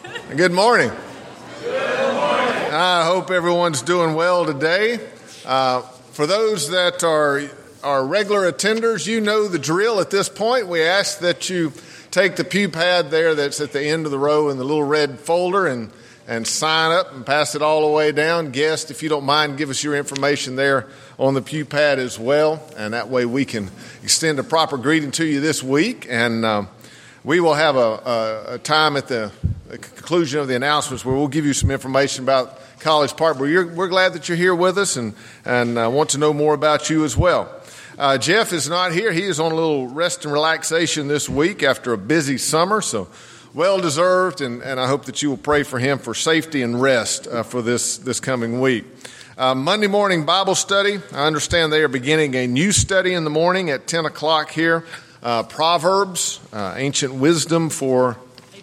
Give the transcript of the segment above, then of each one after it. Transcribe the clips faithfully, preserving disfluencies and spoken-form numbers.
Good morning. Good morning. I hope everyone's doing well today. Uh, for those that are, are regular attenders, you know the drill at this point. We ask that you take the pew pad there that's at the end of the row in the little red folder and, and sign up and pass it all the way down. Guest, if you don't mind, give us your information there on the pew pad as well. And that way we can extend a proper greeting to you this week. And um, we will have a, a, a time at the the conclusion of the announcements where we'll give you some information about College Park. But you're, we're glad that you're here with us and, and uh, want to know more about you as well. Uh, Jeff is not here. He is on a little rest and relaxation this week after a busy summer, so well-deserved, and, and I hope that you will pray for him for safety and rest uh, for this, this coming week. Uh, Monday morning Bible study. I understand they are beginning a new study in the morning at ten o'clock here. Uh, Proverbs, uh, ancient wisdom for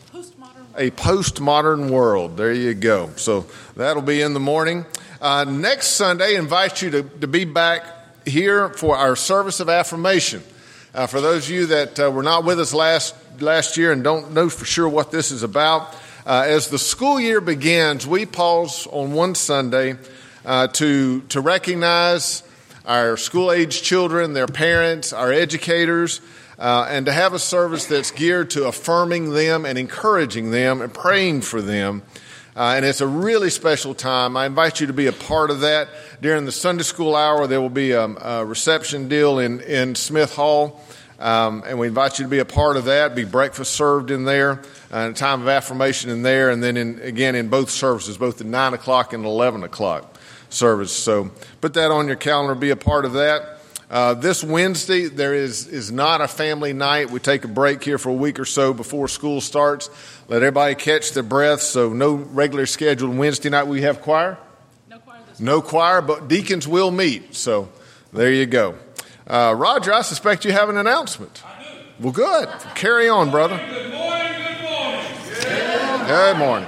a postmodern world. There you go. So that'll be in the morning. Uh, next Sunday, I invite you to, to be back here for our service of affirmation. Uh, for those of you that uh, were not with us last last year and don't know for sure what this is about, uh, as the school year begins, we pause on one Sunday uh, to to recognize our school-age children, their parents, our educators, Uh, and to have a service that's geared to affirming them and encouraging them and praying for them. Uh, and it's a really special time. I invite you to be a part of that. During the Sunday school hour, there will be a, a reception deal in, in Smith Hall. Um, and we invite you to be a part of that. Be breakfast served in there, uh, a time of affirmation in there. And then in, again in both services, both the nine o'clock and eleven o'clock service. So put that on your calendar. Be a part of that. Uh, this Wednesday, there is, is not a family night. We take a break here for a week or so before school starts. Let everybody catch their breath. So no regular scheduled Wednesday night. We have choir? No choir this No week. choir, but deacons will meet. So there you go. Uh, Roger, I suspect you have an announcement. I do. Well, good. Carry on, brother. Good morning, good morning. Good, good morning.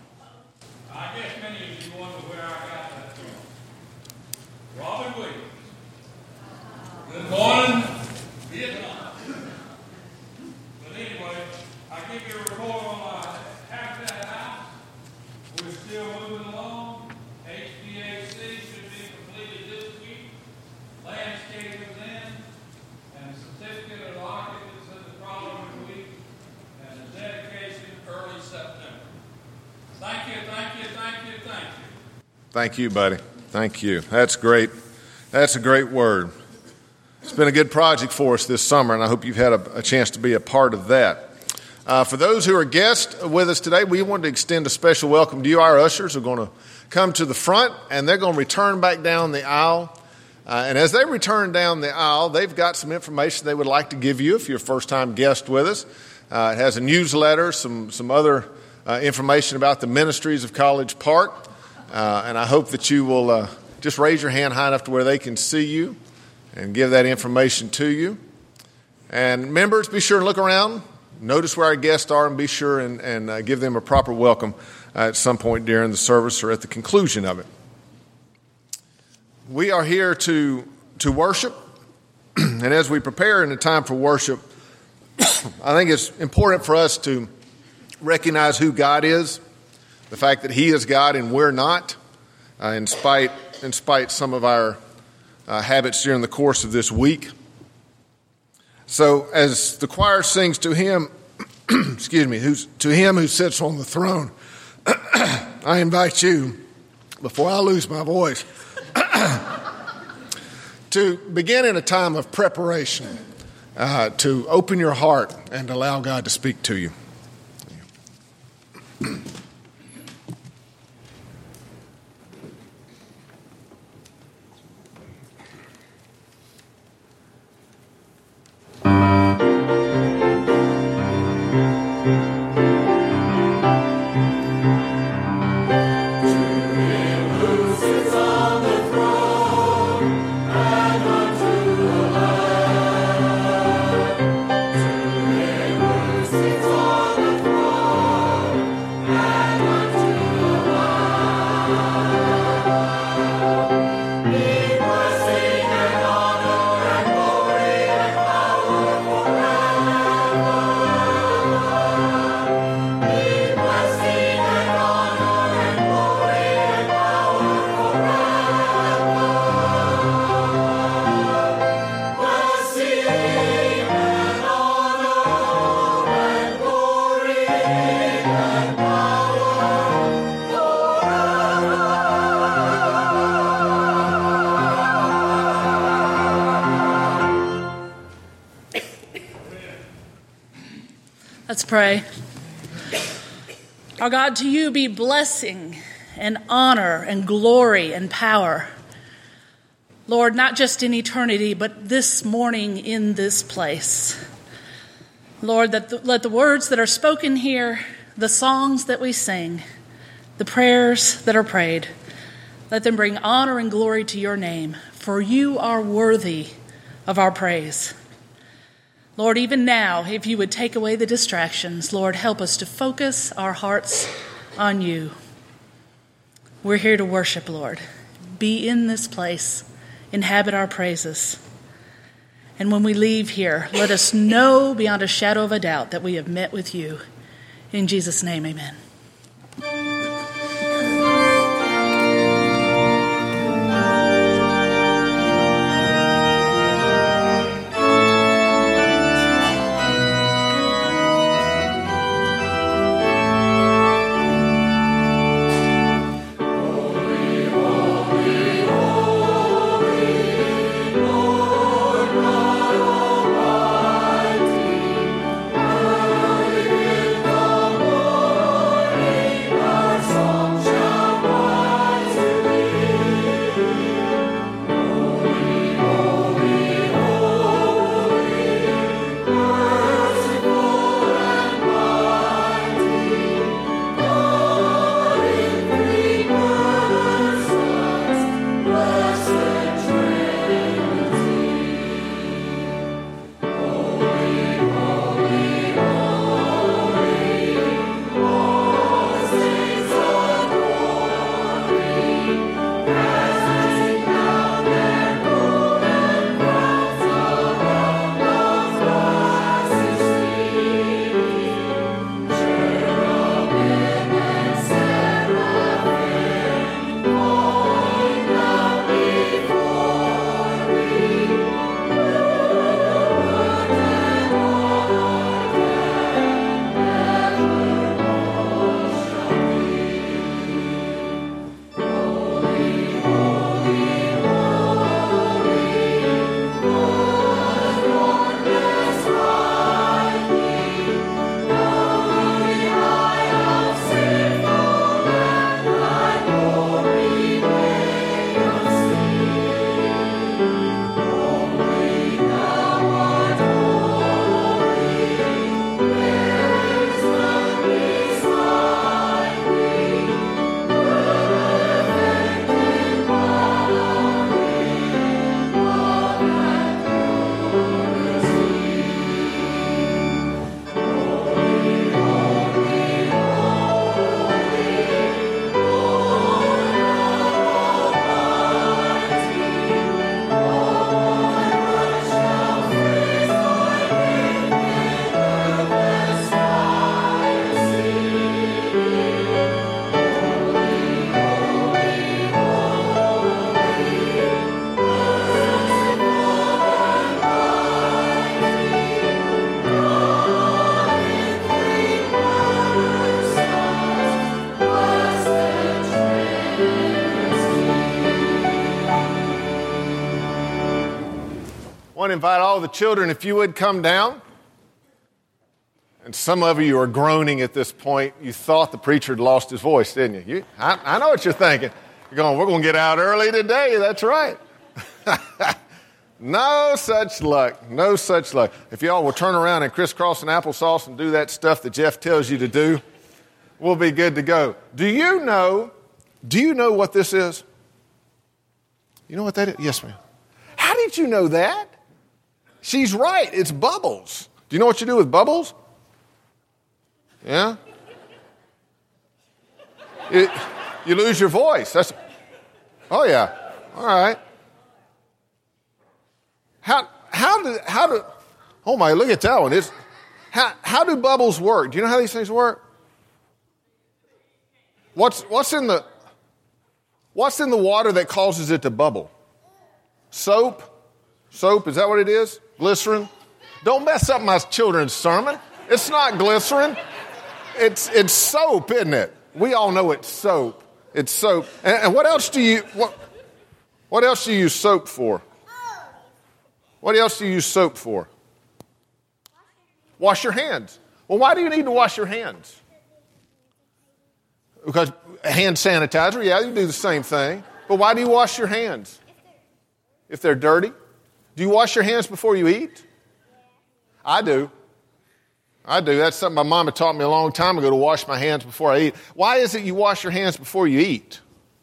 I guess many of you wonder where I got that from. Robin Williams. Good morning, Vietnam. But anyway, I give you a report on my Habitat house. We're still moving along. H V A C should be completed this week. Landscape is in, and the certificate of occupancy in the following week, and the dedication early September. Thank you, thank you, thank you, thank you. Thank you, buddy. Thank you. That's great. That's a great word. It's been a good project for us this summer, and I hope you've had a, a chance to be a part of that. Uh, for those who are guests with us today, we want to extend a special welcome to you. Our ushers are going to come to the front, and they're going to return back down the aisle. Uh, and as they return down the aisle, they've got some information they would like to give you if you're a first-time guest with us. Uh, it has a newsletter, some, some other uh, information about the ministries of College Park. Uh, and I hope that you will uh, just raise your hand high enough to where they can see you and give that information to you. And members, be sure and look around, notice where our guests are, and be sure and, and uh, give them a proper welcome uh, at some point during the service or at the conclusion of it. We are here to, to worship, and as we prepare in the time for worship, I think it's important for us to recognize who God is, the fact that He is God and we're not, uh, in spite, in spite some of our Uh, habits during the course of this week. So as the choir sings to Him, excuse me, who's to Him who sits on the throne, I invite you, before I lose my voice, to begin in a time of preparation, uh, to open your heart and allow God to speak to you. Yeah. Let's pray. Our God, to you be blessing and honor and glory and power. Lord, not just in eternity, but this morning in this place. Lord, that the, let the words that are spoken here, the songs that we sing, the prayers that are prayed, let them bring honor and glory to your name, for you are worthy of our praise. Lord, even now, if you would take away the distractions, Lord, help us to focus our hearts on you. We're here to worship, Lord. Be in this place. Inhabit our praises. And when we leave here, let us know beyond a shadow of a doubt that we have met with you. In Jesus' name, amen. I want to invite all the children, if you would, come down. And some of you are groaning at this point. You thought the preacher had lost his voice, didn't you? you I, I know what you're thinking. You're going, we're going to get out early today. That's right. No such luck. No such luck. If y'all will turn around and crisscross an applesauce and do that stuff that Jeff tells you to do, we'll be good to go. Do you know, do you know what this is? You know what that is? Yes, ma'am. How did you know that? She's right. It's bubbles. Do you know what you do with bubbles? Yeah? It, you lose your voice. That's, oh, yeah. All right. How how do how do oh my, look at that one. It's, how how do bubbles work? Do you know how these things work? What's what's in the what's in the water that causes it to bubble? Soap? Soap, is that what it is? Glycerin? Don't mess up my children's sermon. It's not glycerin. It's it's soap, isn't it? We all know it's soap. It's soap. And, and what else do you what what else do you use soap for? What else do you use soap for? Wash your hands. Well, why do you need to wash your hands? Because hand sanitizer, yeah, you do the same thing. But why do you wash your hands? If they're dirty? Do you wash your hands before you eat? I do. I do. That's something my mama taught me a long time ago, to wash my hands before I eat. Why is it you wash your hands before you eat?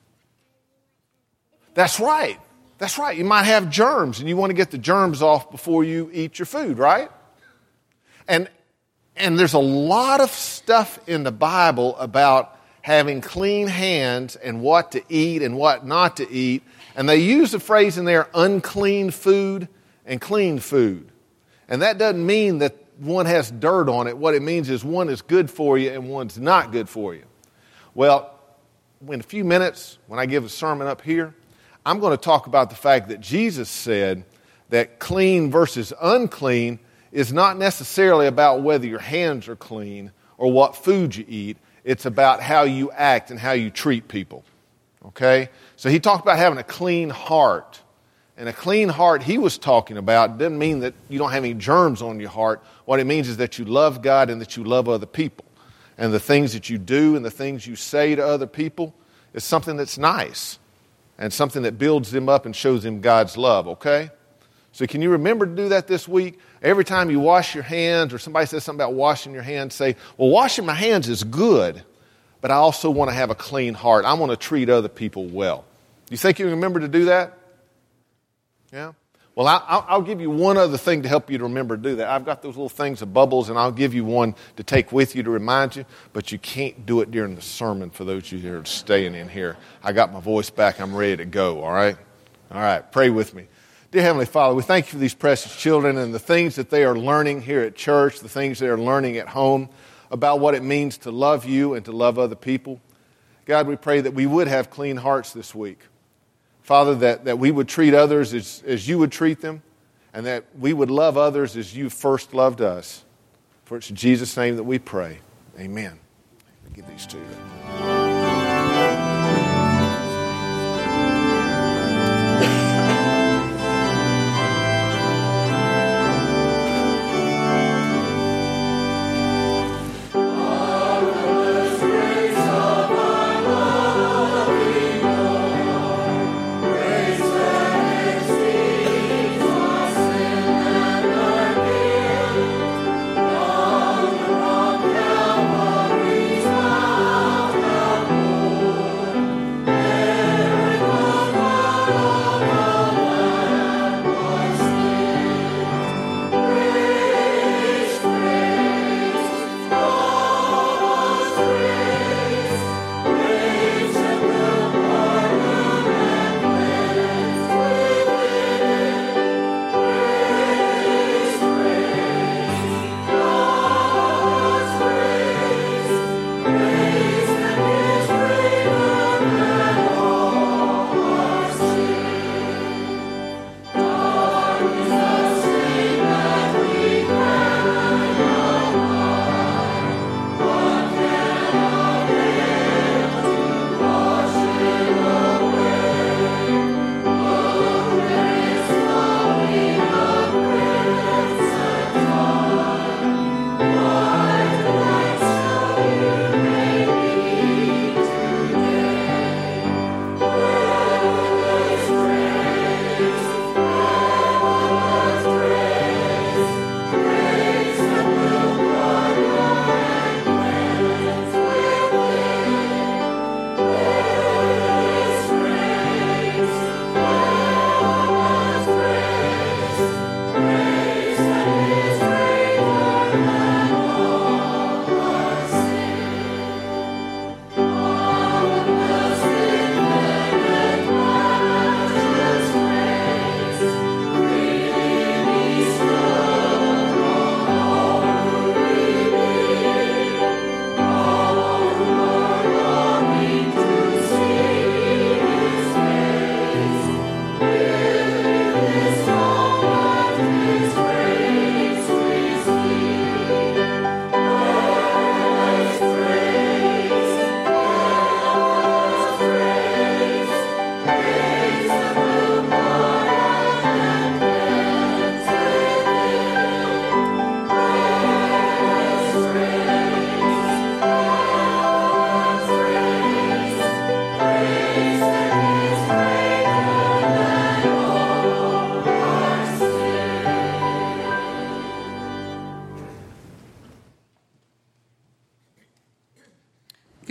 That's right. That's right. You might have germs, and you want to get the germs off before you eat your food, right? And and there's a lot of stuff in the Bible about having clean hands and what to eat and what not to eat. And they use the phrase in there, unclean food and clean food. And that doesn't mean that one has dirt on it. What it means is one is good for you and one's not good for you. Well, in a few minutes, when I give a sermon up here, I'm going to talk about the fact that Jesus said that clean versus unclean is not necessarily about whether your hands are clean or what food you eat. It's about how you act and how you treat people. Okay? So he talked about having a clean heart. And a clean heart he was talking about doesn't mean that you don't have any germs on your heart. What it means is that you love God and that you love other people. And the things that you do and the things you say to other people is something that's nice and something that builds them up and shows them God's love, okay? So can you remember to do that this week? Every time you wash your hands or somebody says something about washing your hands, say, well, washing my hands is good, but I also want to have a clean heart. I want to treat other people well. You think you remember to do that? Yeah? Well, I'll, I'll give you one other thing to help you to remember to do that. I've got those little things of bubbles, and I'll give you one to take with you to remind you, but you can't do it during the sermon for those of you who are staying in here. I got my voice back. I'm ready to go, all right? All right, pray with me. Dear Heavenly Father, we thank you for these precious children and the things that they are learning here at church, the things they are learning at home about what it means to love you and to love other people. God, we pray that we would have clean hearts this week. Father, that, that we would treat others as, as you would treat them, and that we would love others as you first loved us. For it's in Jesus' name that we pray. Amen. I'll give these to you.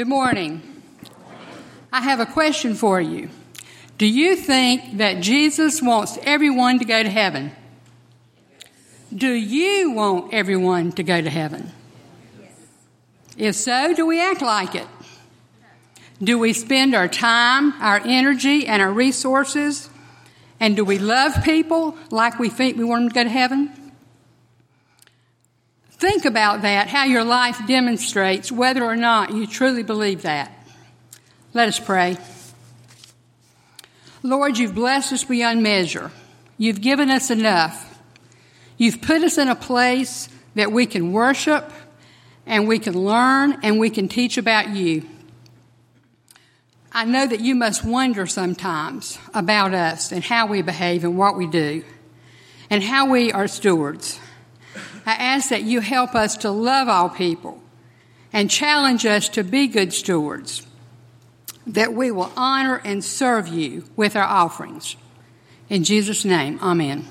Good morning. I have a question for you. Do you think that Jesus wants everyone to go to heaven? Do you want everyone to go to heaven? If so, do we act like it? Do we spend our time, our energy, and our resources? And do we love people like we think we want them to go to heaven? Think about that, how your life demonstrates whether or not you truly believe that. Let us pray. Lord, you've blessed us beyond measure. You've given us enough. You've put us in a place that we can worship and we can learn and we can teach about you. I know that you must wonder sometimes about us and how we behave and what we do and how we are stewards. I ask that you help us to love all people and challenge us to be good stewards, that we will honor and serve you with our offerings. In Jesus' name, amen.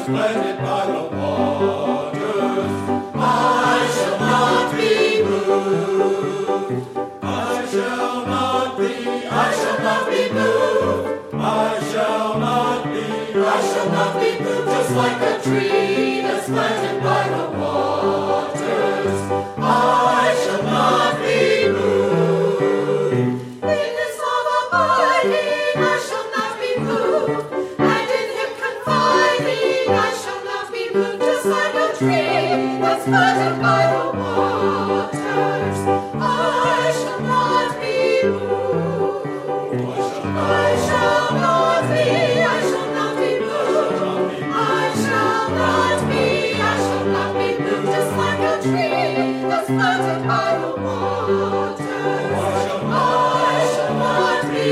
planted by the waters. I shall not be moved. I shall not be, I shall not be moved. I shall not be, I shall not be moved. Just like a tree that's planted by the waters. I shall not be moved. In this love abiding, I shall not be moved. And in him confiding, I shall not be moved. Just like a tree that's planted by the waters. I shall not be moved. I shall not be, I shall not be moved. I shall not be, I shall not be moved. Just like a tree that's planted by the waters. I shall not be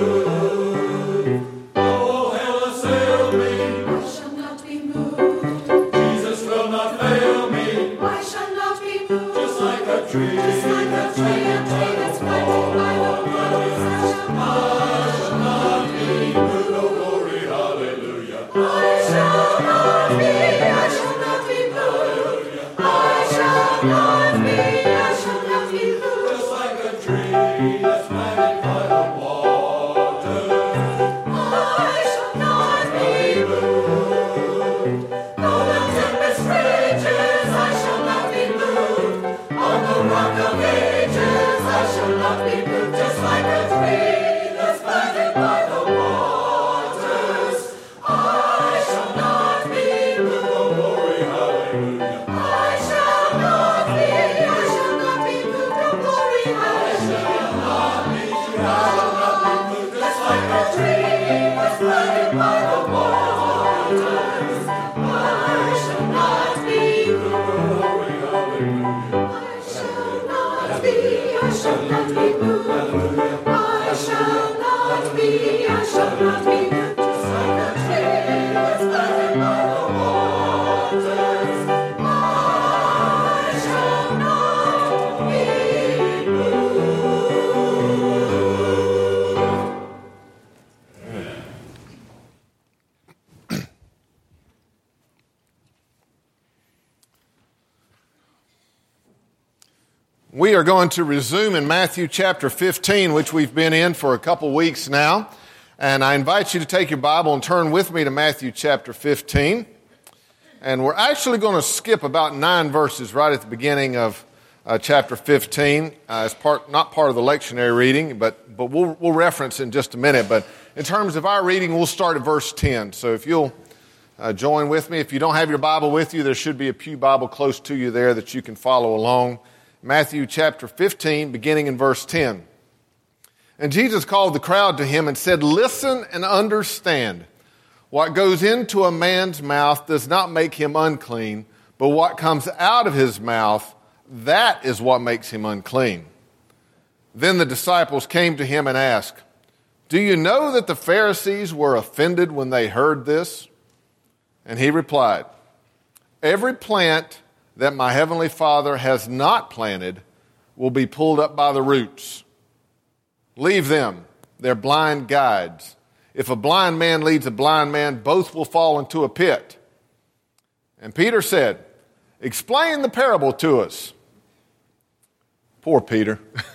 moved. Oh, hell assail me. I shall not be moved. Jesus will not fail me. I shall not be moved. Just like a tree. Just like a tree, a tree that's planted by the waters. I shall not be moved. Oh, glory, hallelujah. I shall not be, I shall not be moved. I shall not be, I shall not be moved. Just like a tree that's planted by the waters. I shall not be moved. Though the tempest rages, I shall not be moved. On the rock of ages, I shall not be moved. Just like a tree that's planted by the waters. I shall not be moved. Oh, glory, hallelujah. I shall not be, I shall not be moved. Oh, glory, hallelujah. I shall not be, I shall not be moved. Just like a tree that's planted by the waters. I shall not be moved. Glory, hallelujah. I shall not be, I shall not be moved. I shall not be, I shall not be moved. Just like a tree that's planted by the waters. I shall not be moved. We are going to resume in Matthew chapter fifteen, which we've been in for a couple weeks now. And I invite you to take your Bible and turn with me to Matthew chapter fifteen. And we're actually going to skip about nine verses right at the beginning of uh, chapter fifteen. Uh, as part, not part of the lectionary reading, but, but we'll, we'll reference in just a minute. But in terms of our reading, we'll start at verse ten. So if you'll uh, join with me. If you don't have your Bible with you, there should be a pew Bible close to you there that you can follow along. Matthew chapter fifteen, beginning in verse ten. And Jesus called the crowd to him and said, "Listen and understand. What goes into a man's mouth does not make him unclean, but what comes out of his mouth, that is what makes him unclean." Then the disciples came to him and asked, "Do you know that the Pharisees were offended when they heard this?" And he replied, "Every plant that my heavenly Father has not planted will be pulled up by the roots. Leave them, they're blind guides. If a blind man leads a blind man, both will fall into a pit." And Peter said, "Explain the parable to us." Poor Peter.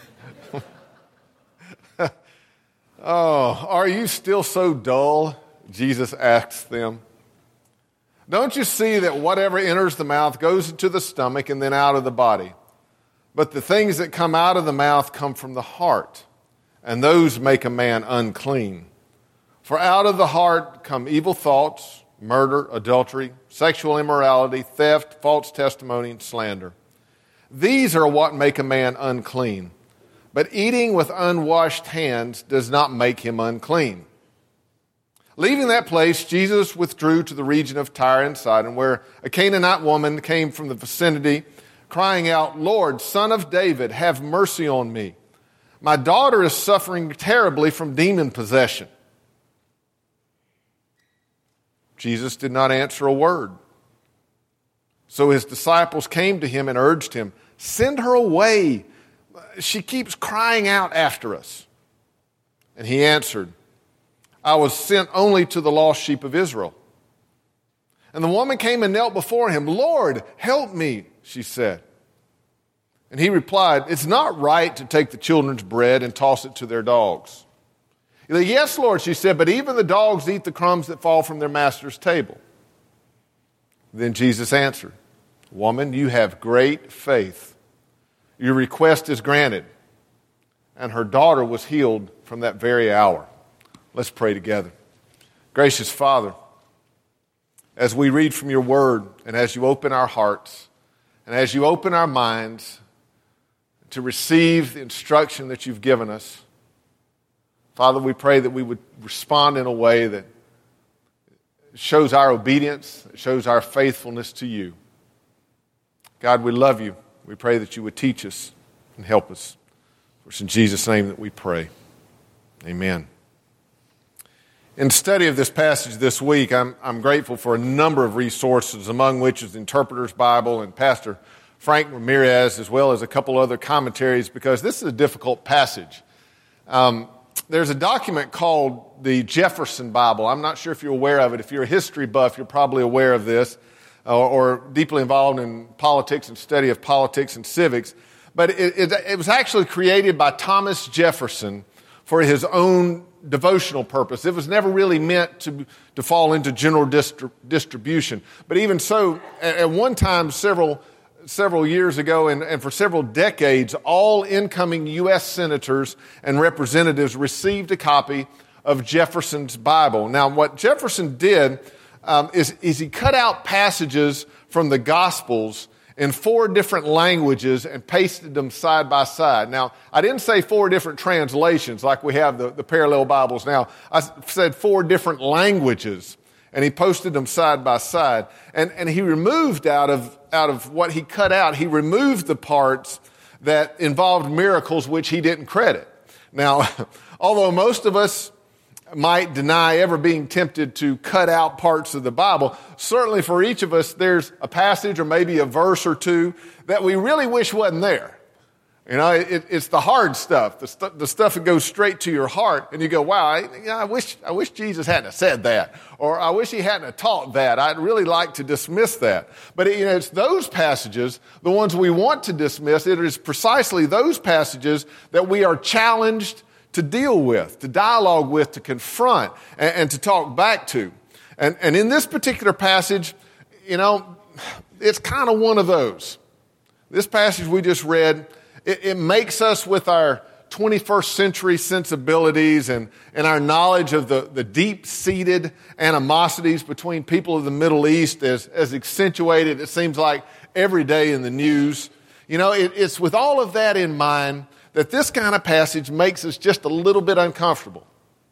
"Oh, are you still so dull?" Jesus asks them. "Don't you see that whatever enters the mouth goes into the stomach and then out of the body? But the things that come out of the mouth come from the heart, and those make a man unclean. For out of the heart come evil thoughts, murder, adultery, sexual immorality, theft, false testimony, and slander. These are what make a man unclean. But eating with unwashed hands does not make him unclean." Leaving that place, Jesus withdrew to the region of Tyre and Sidon, where a Canaanite woman came from the vicinity, crying out, "Lord, Son of David, have mercy on me. My daughter is suffering terribly from demon possession." Jesus did not answer a word. So his disciples came to him and urged him, "Send her away. She keeps crying out after us." And he answered, "I was sent only to the lost sheep of Israel." And the woman came and knelt before him. "Lord, help me," she said. And he replied, "It's not right to take the children's bread and toss it to their dogs." "Yes, Lord," she said, "but even the dogs eat the crumbs that fall from their master's table." Then Jesus answered, "Woman, you have great faith. Your request is granted." And her daughter was healed from that very hour. Let's pray together. Gracious Father, as we read from your word and as you open our hearts and as you open our minds to receive the instruction that you've given us, Father, we pray that we would respond in a way that shows our obedience, that shows our faithfulness to you. God, we love you. We pray that you would teach us and help us. It's in Jesus' name that we pray. Amen. In study of this passage this week, I'm, I'm grateful for a number of resources, among which is the Interpreter's Bible and Pastor Frank Ramirez, as well as a couple other commentaries, because this is a difficult passage. Um, there's a document called the Jefferson Bible. I'm not sure if you're aware of it. If you're a history buff, you're probably aware of this, uh, or deeply involved in politics and study of politics and civics. But it, it, it was actually created by Thomas Jefferson for his own devotional purpose. It was never really meant to, to fall into general distri- distribution. But even so, at, at one time, several several years ago, and, and for several decades, all incoming U S senators and representatives received a copy of Jefferson's Bible. Now, what Jefferson did um, is, is he cut out passages from the Gospels in four different languages and pasted them side by side. Now, I didn't say four different translations like we have the, the parallel Bibles now. I said four different languages, and he posted them side by side. And, and he removed out of, out of what he cut out, he removed the parts that involved miracles which he didn't credit. Now, although most of us might deny ever being tempted to cut out parts of the Bible, certainly for each of us, there's a passage or maybe a verse or two that we really wish wasn't there. You know, it, it's the hard stuff, the, stu- the stuff that goes straight to your heart, and you go, wow, I, you know, I wish I wish Jesus hadn't have said that, or I wish he hadn't have taught that. I'd really like to dismiss that. But you know, it's those passages, the ones we want to dismiss. It is precisely those passages that we are challenged to deal with, to dialogue with, to confront, and, and to talk back to. And, and in this particular passage, you know, it's kind of one of those. This passage we just read, it, it makes us with our twenty-first century sensibilities and, and our knowledge of the, the deep-seated animosities between people of the Middle East as, as accentuated, it seems like, every day in the news. You know, it, it's with all of that in mind that this kind of passage makes us just a little bit uncomfortable.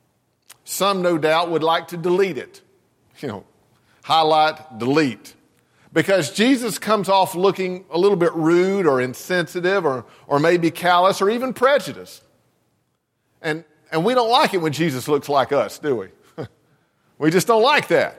Some, no doubt, would like to delete it. You know, highlight, delete. Because Jesus comes off looking a little bit rude or insensitive or, or maybe callous or even prejudiced. And, and we don't like it when Jesus looks like us, do we? We just don't like that.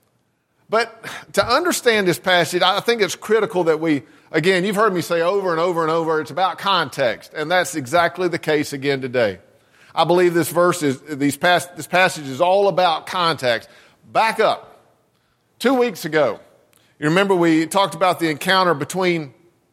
But to understand this passage, I think it's critical that we, again, you've heard me say over and over and over, it's about context. And that's exactly the case again today. I believe this verse is, these pas- this passage is all about context. Back up. Two weeks ago, you remember we talked about the encounter between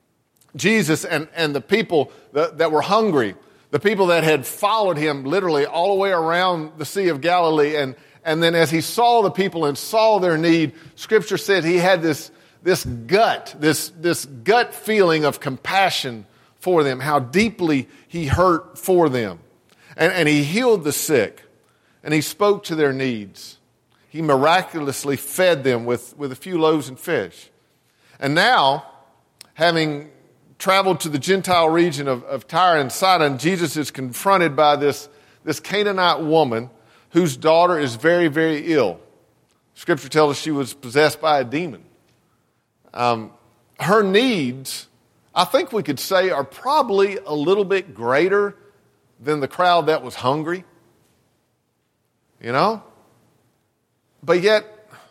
Jesus and, and the people that, that were hungry, the people that had followed him literally all the way around the Sea of Galilee. And, and then as he saw the people and saw their need, Scripture said he had this, this gut, this, this gut feeling of compassion for them, how deeply he hurt for them. And, and he healed the sick, and he spoke to their needs. He miraculously fed them with, with a few loaves and fish. And now, having traveled to the Gentile region of, of Tyre and Sidon, Jesus is confronted by this, this Canaanite woman whose daughter is very, very ill. Scripture tells us she was possessed by a demon. Um, her needs, I think we could say, are probably a little bit greater than the crowd that was hungry. You know? But yet,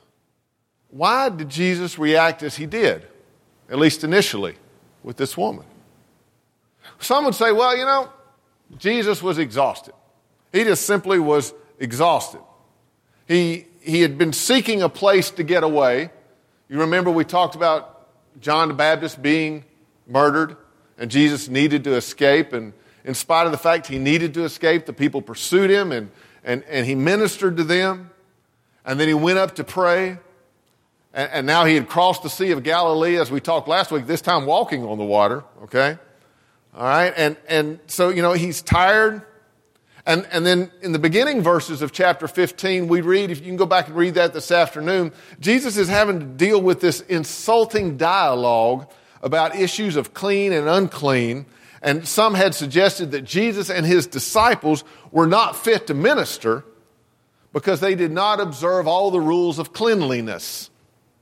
why did Jesus react as he did, at least initially, with this woman? Some would say, well, you know, Jesus was exhausted. He just simply was exhausted. He, he had been seeking a place to get away, You remember we talked about John the Baptist being murdered, and Jesus needed to escape, and in spite of the fact he needed to escape, the people pursued him, and, and, and he ministered to them, and then he went up to pray, and, and now he had crossed the Sea of Galilee, as we talked last week, this time walking on the water, okay? All right, and, and so, you know, he's tired. And, and then in the beginning verses of chapter fifteen, we read, if you can go back and read that this afternoon, Jesus is having to deal with this insulting dialogue about issues of clean and unclean. And some had suggested that Jesus and his disciples were not fit to minister because they did not observe all the rules of cleanliness.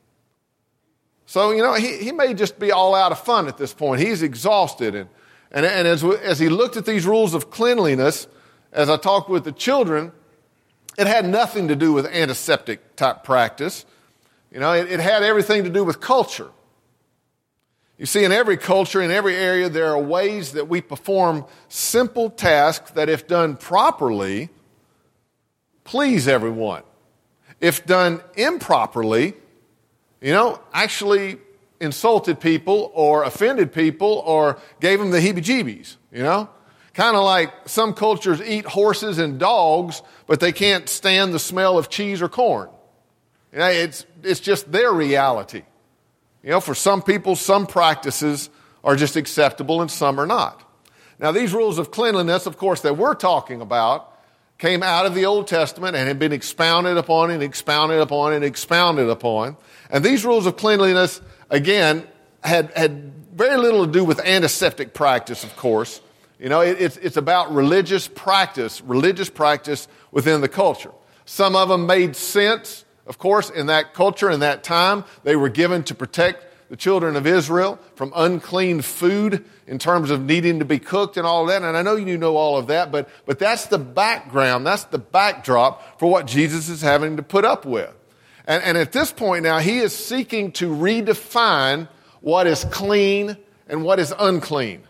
So, you know, he, he may just be all out of fun at this point. He's exhausted. And, and, and as, as he looked at these rules of cleanliness, as I talked with the children, it had nothing to do with antiseptic type practice. You know, it, it had everything to do with culture. You see, in every culture, in every area, there are ways that we perform simple tasks that, if done properly, please everyone. If done improperly, you know, actually insulted people or offended people or gave them the heebie-jeebies, you know? Kind of like some cultures eat horses and dogs, but they can't stand the smell of cheese or corn. You know, it's, it's just their reality. You know, for some people, some practices are just acceptable and some are not. Now, these rules of cleanliness, of course, that we're talking about came out of the Old Testament and had been expounded upon and expounded upon and expounded upon. And these rules of cleanliness, again, had, had very little to do with antiseptic practice, of course. You know, it, it's, it's about religious practice, religious practice within the culture. Some of them made sense, of course, in that culture, in that time. They were given to protect the children of Israel from unclean food in terms of needing to be cooked and all of that. And I know you know all of that, but, but that's the background, that's the backdrop for what Jesus is having to put up with. And, and at this point now, he is seeking to redefine what is clean and what is unclean.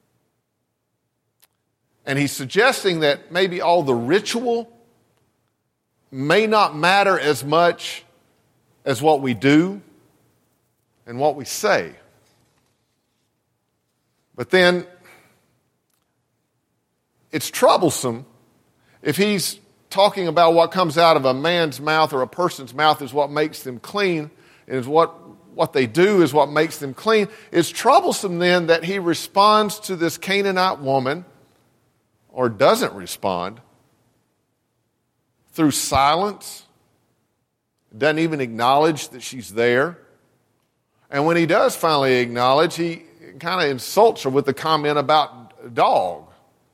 And he's suggesting that maybe all the ritual may not matter as much as what we do and what we say. But then it's troublesome if he's talking about what comes out of a man's mouth or a person's mouth is what makes them clean, and is what, what they do is what makes them clean. It's troublesome then that he responds to this Canaanite woman, or doesn't respond, through silence, doesn't even acknowledge that she's there. And when he does finally acknowledge, he kind of insults her with the comment about dog.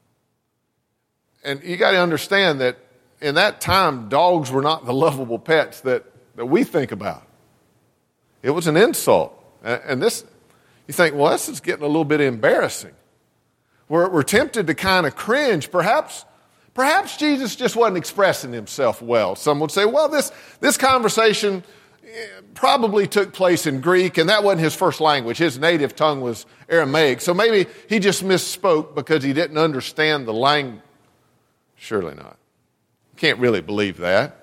And you got to understand that in that time, dogs were not the lovable pets that, that we think about. It was an insult. And this, you think, well, this is getting a little bit embarrassing. We're, we're tempted to kind of cringe. Perhaps, perhaps Jesus just wasn't expressing himself well. Some would say, well, this, this conversation probably took place in Greek, and that wasn't his first language. His native tongue was Aramaic. So maybe he just misspoke because he didn't understand the language. Surely not. Can't really believe that.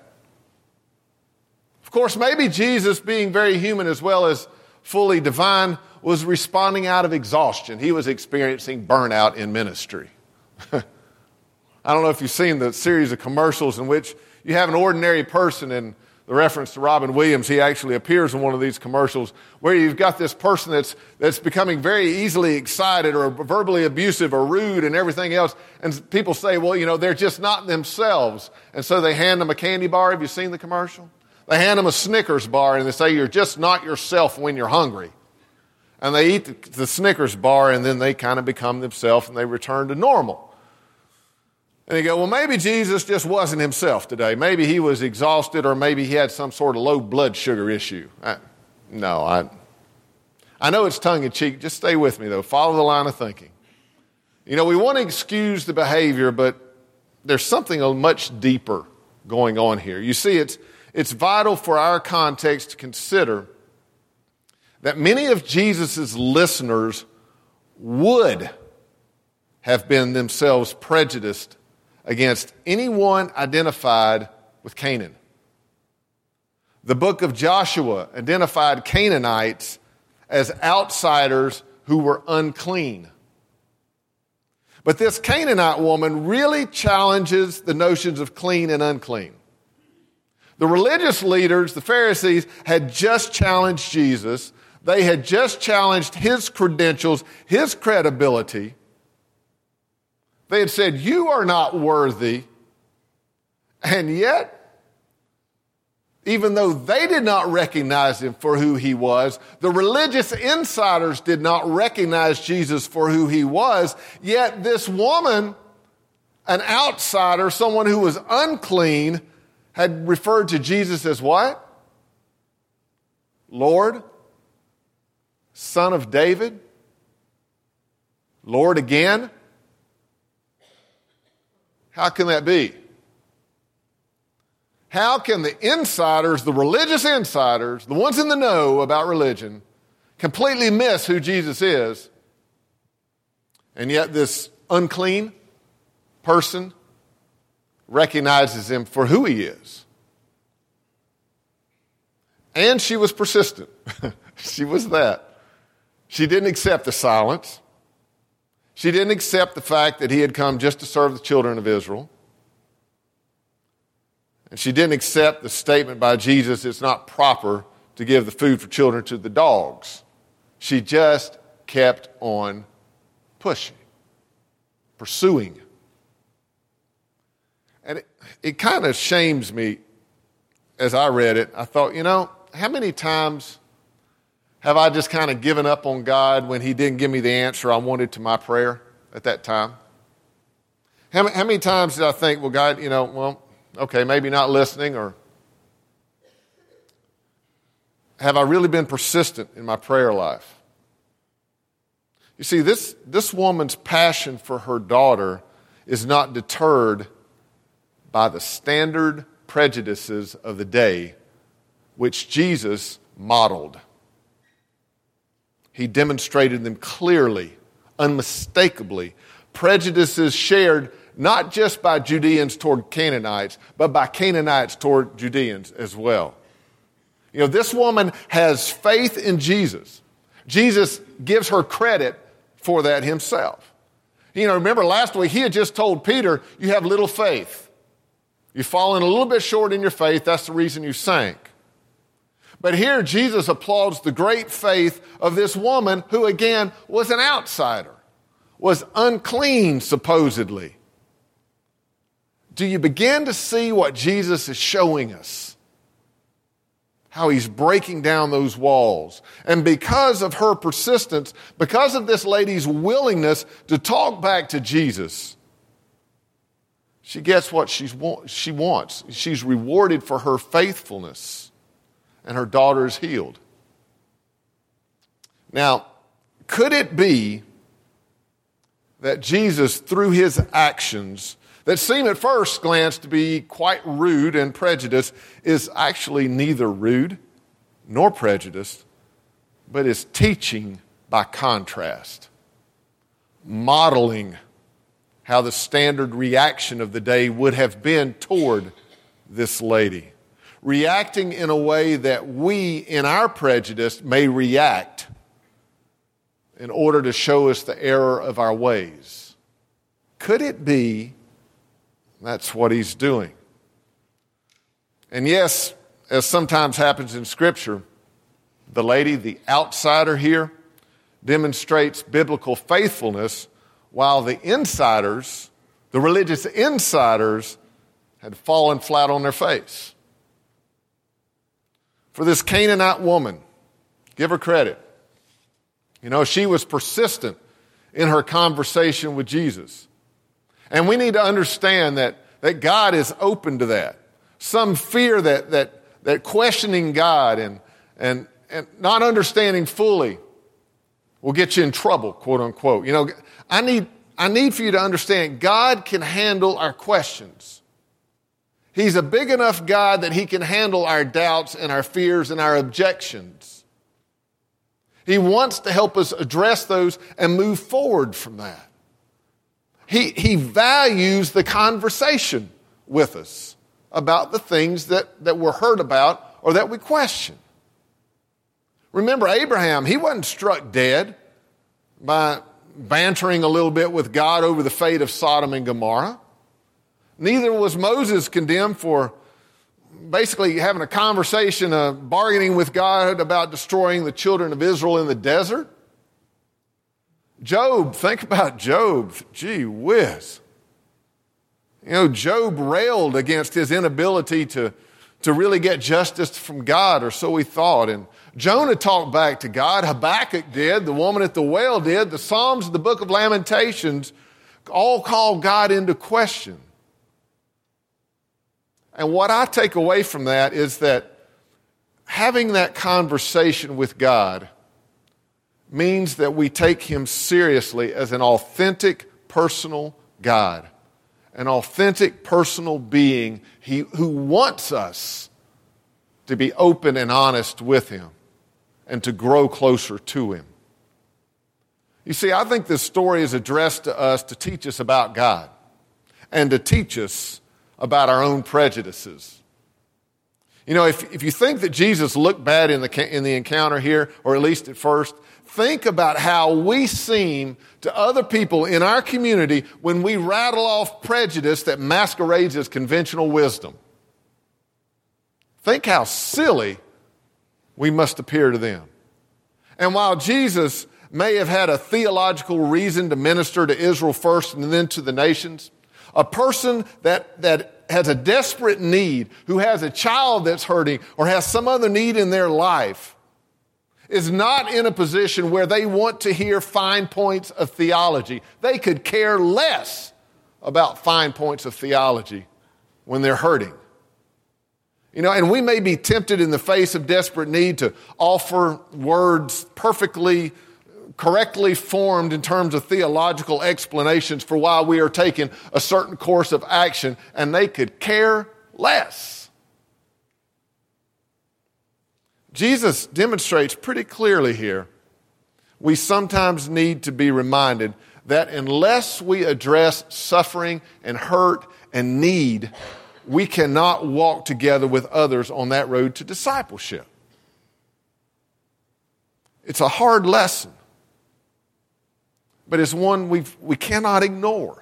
Of course, maybe Jesus, being very human as well as fully divine, was responding out of exhaustion. He was experiencing burnout in ministry. I don't know if you've seen the series of commercials in which you have an ordinary person, and the reference to Robin Williams, he actually appears in one of these commercials, where you've got this person that's that's becoming very easily excited or verbally abusive or rude and everything else, and people say, well, you know, they're just not themselves, and so they hand them a candy bar. Have you seen the commercial? They hand them a Snickers bar, and they say, you're just not yourself when you're hungry. And they eat the, the Snickers bar, and then they kind of become themselves, and they return to normal. And you go, well, maybe Jesus just wasn't himself today. Maybe he was exhausted, or maybe he had some sort of low blood sugar issue. I, no, I, I know it's tongue-in-cheek. Just stay with me, though. Follow the line of thinking. You know, we want to excuse the behavior, but there's something much deeper going on here. You see, it's, it's vital for our context to consider that many of Jesus' listeners would have been themselves prejudiced against anyone identified with Canaan. The book of Joshua identified Canaanites as outsiders who were unclean. But this Canaanite woman really challenges the notions of clean and unclean. The religious leaders, the Pharisees, had just challenged Jesus. They had just challenged his credentials, his credibility. They had said, you are not worthy. And yet, even though they did not recognize him for who he was, the religious insiders did not recognize Jesus for who he was, yet this woman, an outsider, someone who was unclean, had referred to Jesus as what? Lord, Son of David, Lord again. How can that be? How can the insiders, the religious insiders, the ones in the know about religion, completely miss who Jesus is, and yet this unclean person recognizes him for who he is? And she was persistent. She was that. She didn't accept the silence. She didn't accept the fact that he had come just to serve the children of Israel. And she didn't accept the statement by Jesus, it's not proper to give the food for children to the dogs. She just kept on pushing, pursuing. And it, it kind of shames me as I read it. I thought, you know, how many times have I just kind of given up on God when he didn't give me the answer I wanted to my prayer at that time? How many, how many times did I think, well, God, you know, well, okay, maybe not listening, or have I really been persistent in my prayer life? You see, this, this woman's passion for her daughter is not deterred by the standard prejudices of the day, which Jesus modeled. He demonstrated them clearly, unmistakably. Prejudices shared not just by Judeans toward Canaanites, but by Canaanites toward Judeans as well. You know, this woman has faith in Jesus. Jesus gives her credit for that himself. You know, remember last week he had just told Peter, you have little faith. You've fallen a little bit short in your faith. That's the reason you sank. But here Jesus applauds the great faith of this woman who, again, was an outsider, was unclean, supposedly. Do you begin to see what Jesus is showing us? How he's breaking down those walls. And because of her persistence, because of this lady's willingness to talk back to Jesus, she gets what she's, she wants. She's rewarded for her faithfulness, and her daughter is healed. Now, could it be that Jesus, through his actions, that seem at first glance to be quite rude and prejudiced, is actually neither rude nor prejudiced, but is teaching by contrast, modeling how the standard reaction of the day would have been toward this lady, reacting in a way that we, in our prejudice, may react in order to show us the error of our ways. Could it be that's what he's doing? And yes, as sometimes happens in Scripture, the lady, the outsider here, demonstrates biblical faithfulness, while the insiders, the religious insiders, had fallen flat on their face. For this Canaanite woman, give her credit. You know, she was persistent in her conversation with Jesus. And we need to understand that, that God is open to that. Some fear that that that questioning God and, and, and not understanding fully will get you in trouble, quote unquote. You know, I need, I need for you to understand God can handle our questions. He's a big enough God that he can handle our doubts and our fears and our objections. He wants to help us address those and move forward from that. He, he values the conversation with us about the things that, that we're hurt about or that we question. Remember, Abraham, he wasn't struck dead by bantering a little bit with God over the fate of Sodom and Gomorrah. Neither was Moses condemned for basically having a conversation, uh, bargaining with God about destroying the children of Israel in the desert. Job, think about Job. Gee whiz. You know, Job railed against his inability to, to really get justice from God, or so he thought. And Jonah talked back to God. Habakkuk did. The woman at the well did. The Psalms, the book of Lamentations, all called God into question. And what I take away from that is that having that conversation with God means that we take him seriously as an authentic, personal God, an authentic, personal being he, who wants us to be open and honest with him and to grow closer to him. You see, I think this story is addressed to us to teach us about God and to teach us about our own prejudices. You know, if, if you think that Jesus looked bad in the, in the encounter here, or at least at first, think about how we seem to other people in our community when we rattle off prejudice that masquerades as conventional wisdom. Think how silly we must appear to them. And while Jesus may have had a theological reason to minister to Israel first and then to the nations, a person that, that has a desperate need, who has a child that's hurting or has some other need in their life, is not in a position where they want to hear fine points of theology. They could care less about fine points of theology when they're hurting. You know, and we may be tempted in the face of desperate need to offer words perfectly correctly formed in terms of theological explanations for why we are taking a certain course of action, and they could care less. Jesus demonstrates pretty clearly here, we sometimes need to be reminded that unless we address suffering and hurt and need, we cannot walk together with others on that road to discipleship. It's a hard lesson, but it's one we we cannot ignore.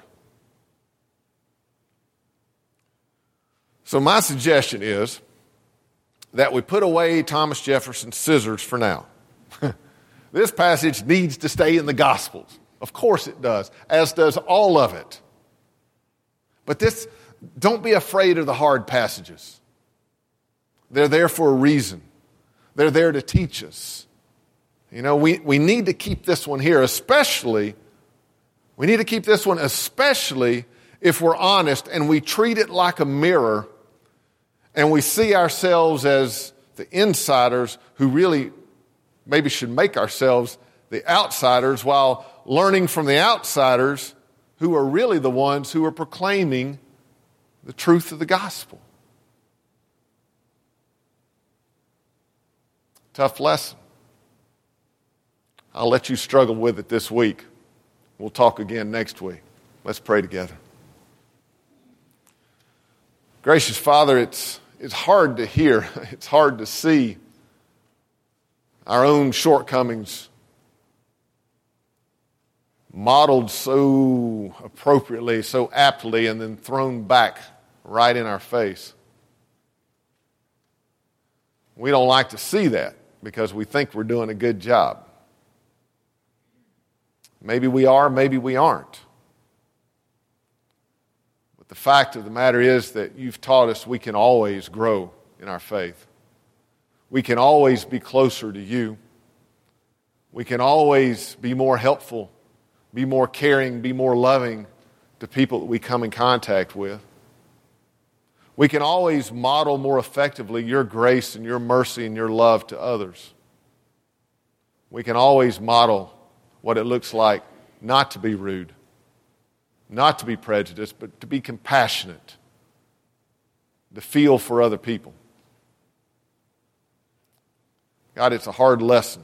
So my suggestion is that we put away Thomas Jefferson's scissors for now. This passage needs to stay in the Gospels. Of course it does, as does all of it. But this, don't be afraid of the hard passages. They're there for a reason. They're there to teach us. You know, we, we need to keep this one here, especially, we need to keep this one especially if we're honest and we treat it like a mirror and we see ourselves as the insiders who really maybe should make ourselves the outsiders while learning from the outsiders who are really the ones who are proclaiming the truth of the gospel. Tough lesson. I'll let you struggle with it this week. We'll talk again next week. Let's pray together. Gracious Father, it's, it's hard to hear. It's hard to see our own shortcomings modeled so appropriately, so aptly, and then thrown back right in our face. We don't like to see that because we think we're doing a good job. Maybe we are, maybe we aren't. But the fact of the matter is that you've taught us we can always grow in our faith. We can always be closer to you. We can always be more helpful, be more caring, be more loving to people that we come in contact with. We can always model more effectively your grace and your mercy and your love to others. We can always model what it looks like not to be rude, not to be prejudiced, but to be compassionate, to feel for other people. God, it's a hard lesson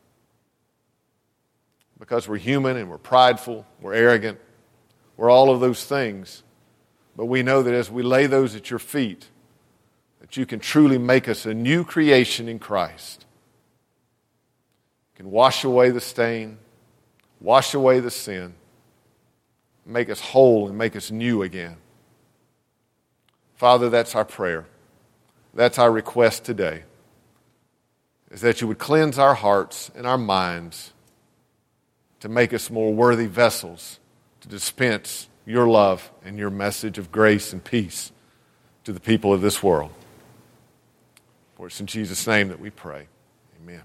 because we're human and we're prideful, we're arrogant, we're all of those things. But we know that as we lay those at your feet, that you can truly make us a new creation in Christ. You can wash away the stain, wash away the sin, make us whole and make us new again. Father, that's our prayer. That's our request today, is that you would cleanse our hearts and our minds to make us more worthy vessels to dispense your love and your message of grace and peace to the people of this world. For it's in Jesus' name that we pray. Amen.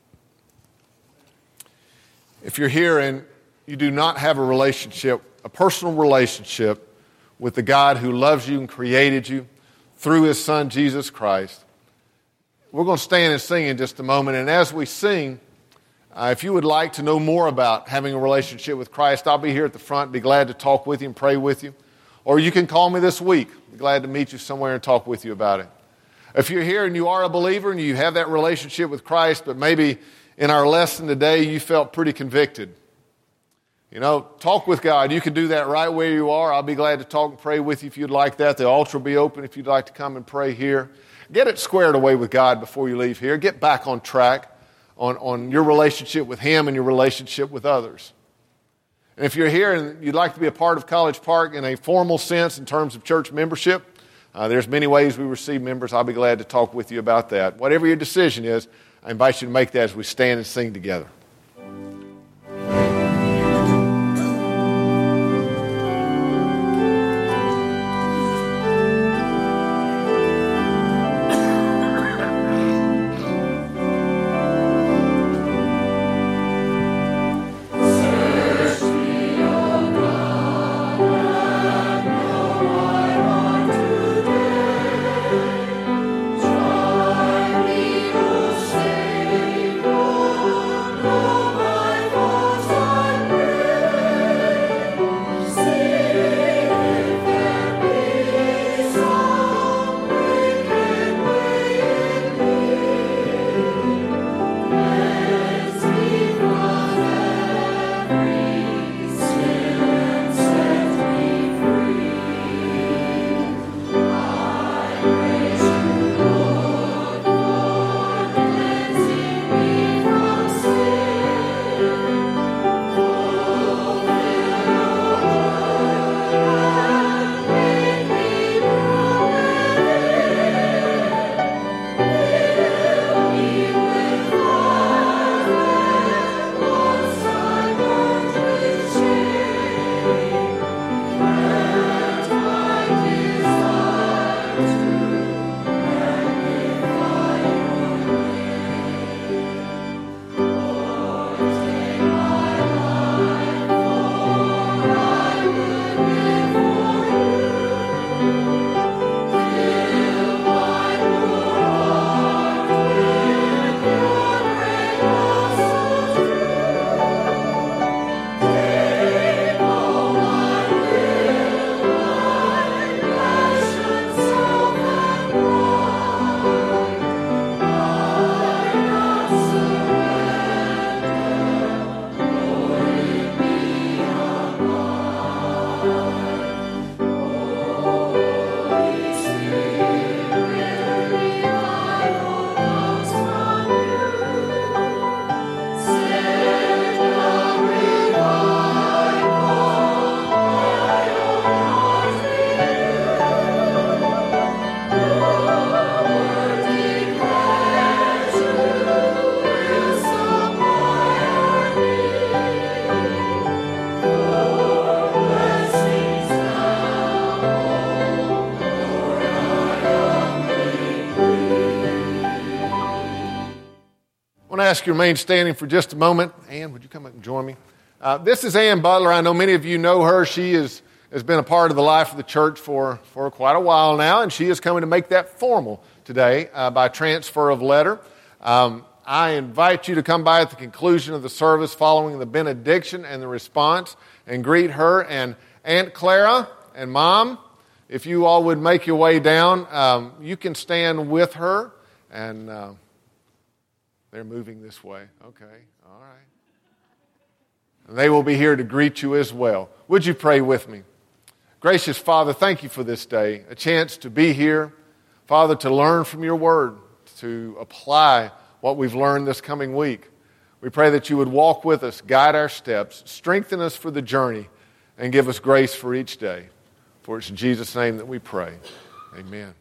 If you're here and you do not have a relationship, a personal relationship with the God who loves you and created you through his Son, Jesus Christ, we're going to stand and sing in just a moment. And as we sing, uh, if you would like to know more about having a relationship with Christ, I'll be here at the front, be glad to talk with you and pray with you. Or you can call me this week. Be glad to meet you somewhere and talk with you about it. If you're here and you are a believer and you have that relationship with Christ, but maybe in our lesson today you felt pretty convicted, you know, talk with God. You can do that right where you are. I'll be glad to talk and pray with you if you'd like that. The altar will be open if you'd like to come and pray here. Get it squared away with God before you leave here. Get back on track on, on your relationship with him and your relationship with others. And if you're here and you'd like to be a part of College Park in a formal sense in terms of church membership, uh, there's many ways we receive members. I'll be glad to talk with you about that. Whatever your decision is, I invite you to make that as we stand and sing together. Ask you to remain standing for just a moment. Ann, would you come up and join me? Uh, this is Ann Butler. I know many of you know her. She is, has been a part of the life of the church for, for quite a while now, and she is coming to make that formal today uh, by transfer of letter. Um, I invite you to come by at the conclusion of the service following the benediction and the response and greet her and Aunt Clara and Mom. If you all would make your way down, um, you can stand with her and... Uh, They're moving this way. Okay, all right. And they will be here to greet you as well. Would you pray with me? Gracious Father, thank you for this day, a chance to be here. Father, to learn from your word, to apply what we've learned this coming week. We pray that you would walk with us, guide our steps, strengthen us for the journey, and give us grace for each day. For it's in Jesus' name that we pray. Amen.